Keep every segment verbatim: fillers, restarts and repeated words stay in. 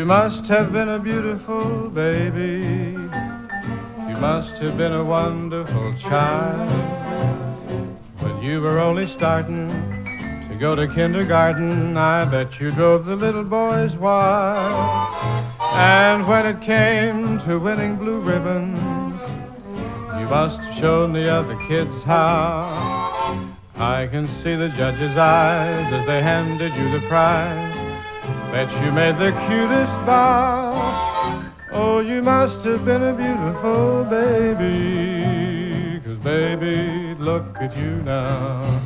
must have been a beautiful baby. You must have been a wonderful child. When you were only starting to go to kindergarten, I bet you drove the little boys wild. And when it came to winning blue ribbons, you must have shown the other kids how. I can see the judge's eyes as they handed you the prize. Bet you made the cutest bow. Oh, you must have been a beautiful baby. 'Cause baby, look at you now.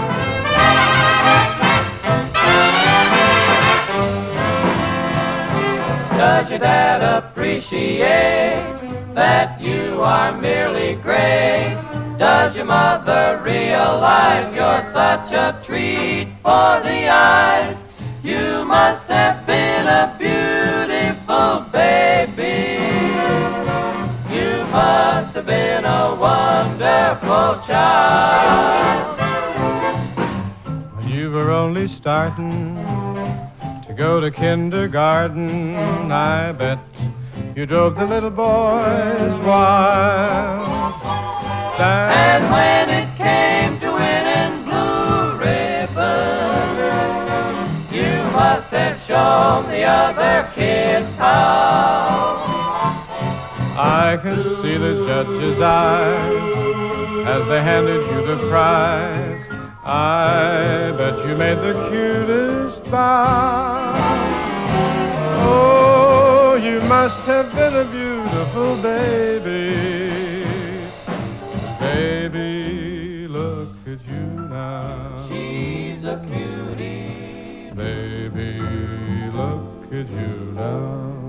Does your dad appreciate that you are merely great? Does your mother realize you're such a treat for the eyes? You must have been a beautiful baby. You must have been a wonderful child. When you were only starting to go to kindergarten, I bet you drove the little boys wild. And when it came to winning blue ribbons, you must have shown the other kids how. I can see the judge's eyes as they handed you the prize. I bet you made the cutest bow. Oh, you must have been a beautiful baby. Baby, look at you now. She's a cutie. Baby, look at you now.